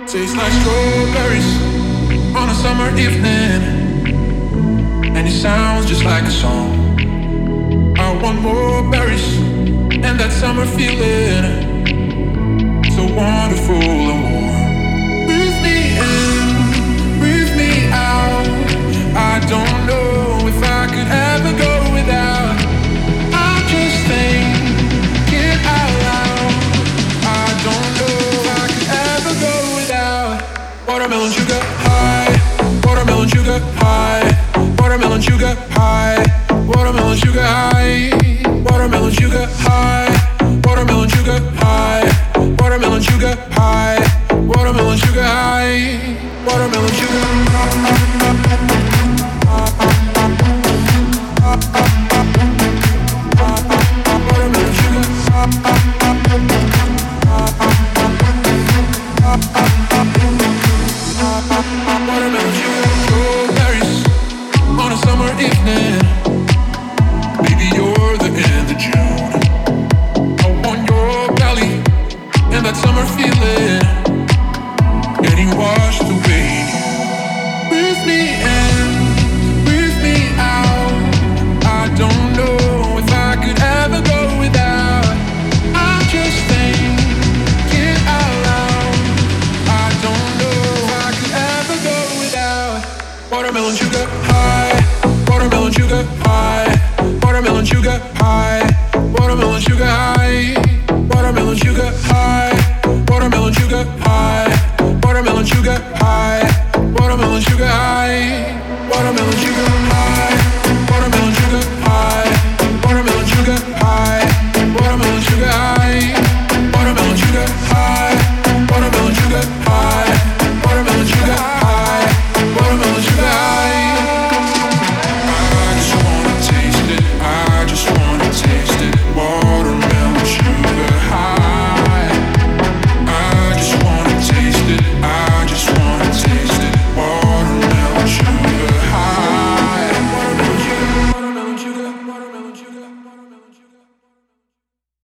Tastes like strawberries on a summer evening, and it sounds just like a song. I want more berries and that summer feeling, so wonderful and warm. Breathe me in, breathe me out. I don't know if I could ever go without. I'm just thinking out loud. I don't know if I could ever go without. Watermelon sugar high, watermelon sugar high, watermelon sugar high, watermelon sugar high, watermelon sugar high, watermelon sugar high, watermelon sugar high, watermelon sugar high, watermelon sugar watermelon sugar, strawberries on a summer evening. Baby, you're the end of June. I want your belly and that summer feeling, getting washed away. Breathe me in, breathe me out. I don't know if I could ever go without. I'm just thinking out loud. I don't know if I could ever go without. Watermelon sugar high, watermelon sugar high, watermelon sugar high, watermelon sugar high, watermelon sugar high, watermelon sugar high, watermelon sugar high, watermelon sugar high.